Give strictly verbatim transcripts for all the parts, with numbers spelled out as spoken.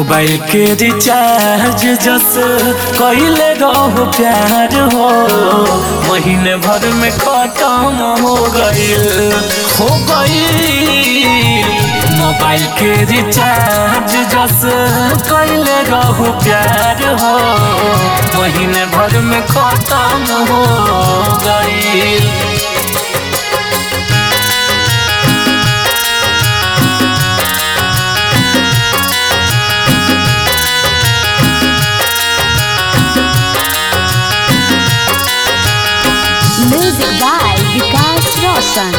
Mobile के recharge जस कइले रहो प्यार हो, महीने भर में खत्म हो गइल हो गइल। मोबाइल के रिचार्ज जस कइले रहो प्यार हो, महीने भर में खत्म हो गइल। Music by Vikas Roshan.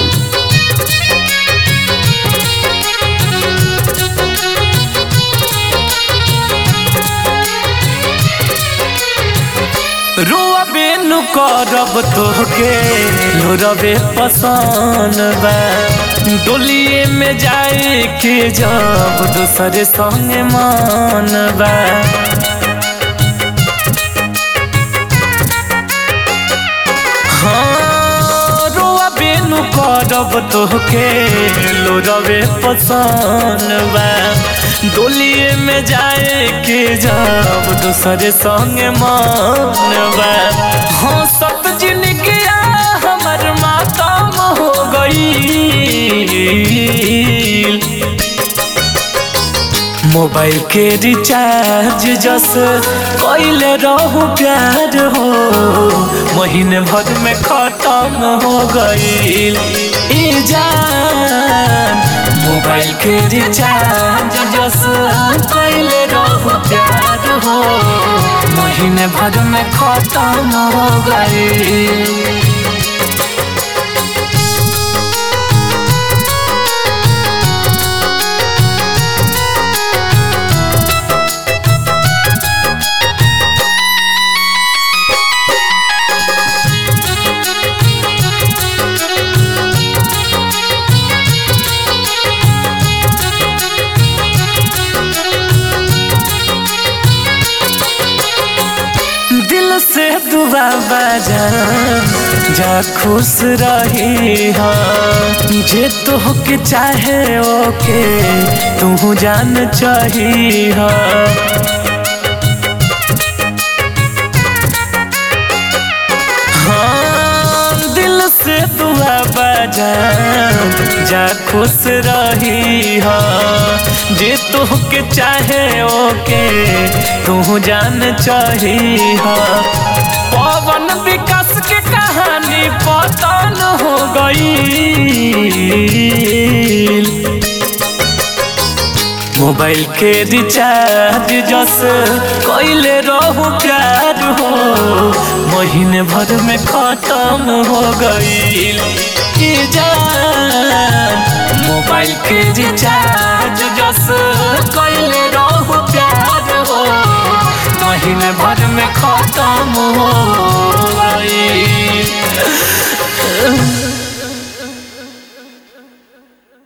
रोबे नु करब तोहके लोरबे पसंद बा, डोलिए में जाए के जब दूसरे संग मन बा। हाँ रोबे नु करब तोहके लोरबे पसंद बा, डोलिए में जाए के जब दूसरे संग मन बा। हाँ सब जिंदगी हमर मातम हो गई। मोबाइल के रिचार्ज जस कइले रहू प्यार हो, महीने भर में खत्म हो गइल। ई जान मोबाइल के रिचार्ज जस कइले रहू प्यार हो, महीने भर में खत्म हो गइल। से दुआ बजा जा खुश रही हाँ, जे तोहके चाहे ओके तू जान चाही हाँ। हाँ दिल से दुआ बजा जा खुश रही हाँ, जे तोहके चाहे ओके तू जान चाही हाँ। पवन विकास के कहानी पतन हो गई। मोबाइल के रिचार्ज जस कइले रहू प्यार हो, महीने भर में खत्म हो गइल। ई जान मोबाइल के रिचार्ज जस कइले रहू प्यार हो, महीने भर में खत्म हो